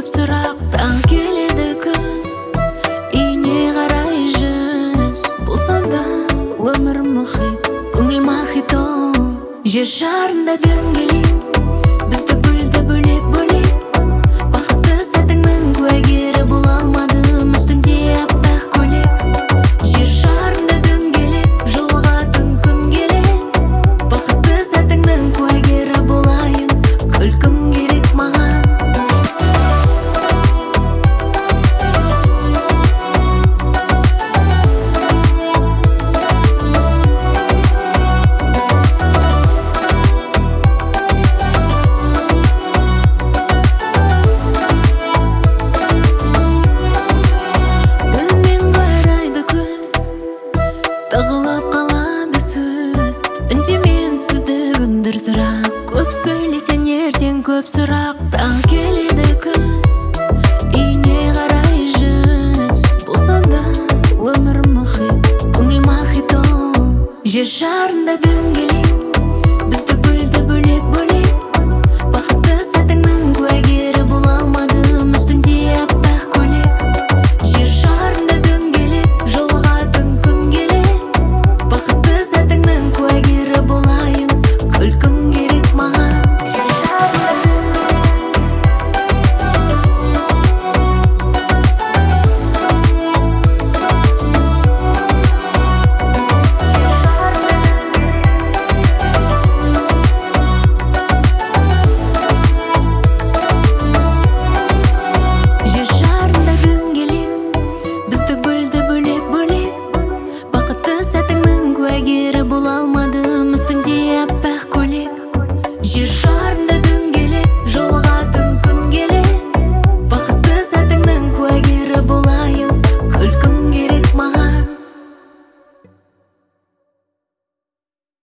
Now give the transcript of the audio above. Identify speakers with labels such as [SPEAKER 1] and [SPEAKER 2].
[SPEAKER 1] көп сұрақ. Таң келеді күз, үйне қарай жүз. Болса да өмір мұхит, көңіл мохито. Жер шарында дөңгелек, бізді бөлді бөлек-бөлек. Бақытты сәтіңнің куәгері бола алмадым, үстіңде аппақ көйлек. Жер шарында дөңгелек, жылығатын күн келек. Бақытты сәтіңнің куәгері болайын, күлкің керек маған. Тығылып қалады сөз, үндемен сізді күндір сұрақ. Көп сөйлесен ертең көп сұрақ.